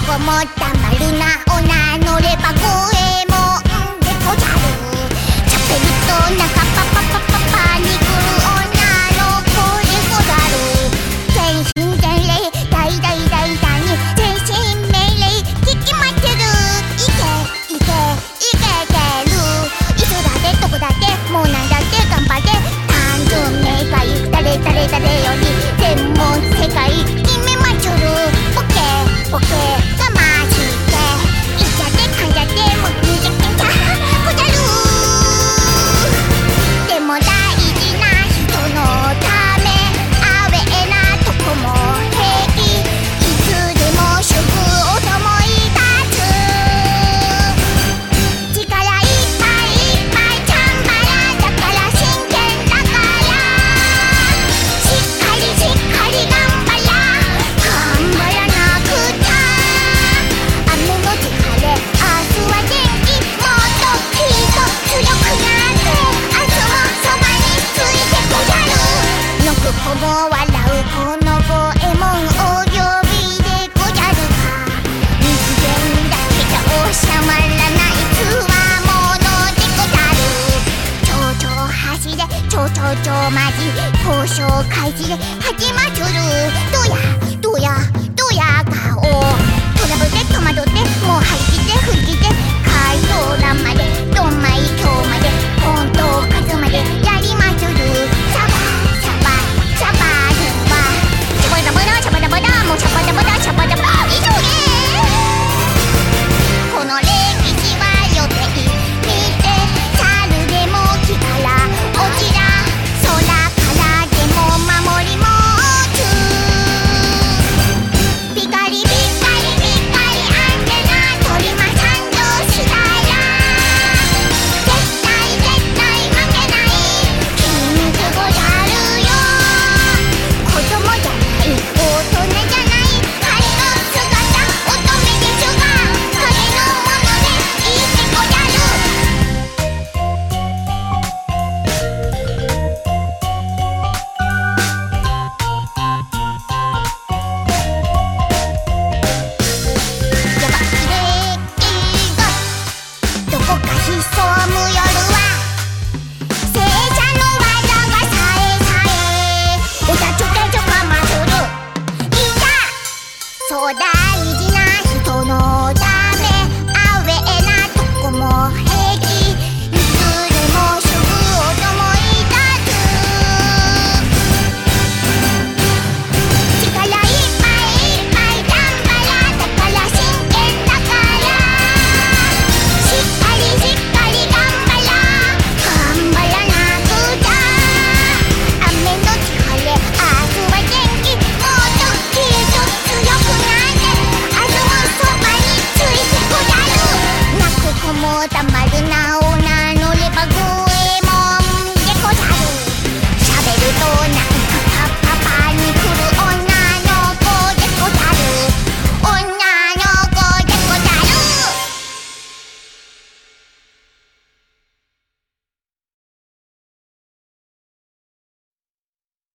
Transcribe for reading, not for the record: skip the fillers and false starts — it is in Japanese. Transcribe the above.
こもたまるなお名乗れば五右衛門でごじゃる。チャペルとなんかパパパパパに来る女の子でござる。全身全霊大大大大に全身命令聞きまってる。いけいけいけいける。いつだってどこだってもうなんだって頑張って単純明快誰誰誰より全問正解決めまちゅる。ボケボケがましていっちゃってかんじゃってもうにじゃけんちゃこじゃる。でも大事な人のためアウェーなとこも平気。いつでも主婦をともい立つ。力いっぱいいっぱいチャンバラだから真剣だからしっかりしっかり頑張ら頑張らなくちゃ。雨の疲れ明日は元気もっときっと強くなって明日もそばについてこじゃる。のく子も笑うこの五右衛門お呼びでごじゃるか。人間だけじゃ収まらないつわものでごじゃる。ちょうちょう橋でちょうちょうちょうまじ交渉開始で始まちゅる。どやどやどや顔トラブルで戸惑ってもう張り切って振り切って回答欄までどんまい今日まで本当数までやりまちゅる。サバサバサバルはシャバダバダシャバダバダもうシャバダバダシャバダバ以上ね。この歴史は予定見て猿でも木から落ちら空からでも守り持つ。ピカリピカリピカリアンテナ鳥間参上したら絶対絶対負けない筋肉ごじゃるよ。子供じゃない大人じゃない彼の姿乙女ですが影のものでいいってごじゃる。やばきれいがどこか潜む夜は聖者の技がさえさえおたちょけちょかまする。いざそう大事な人の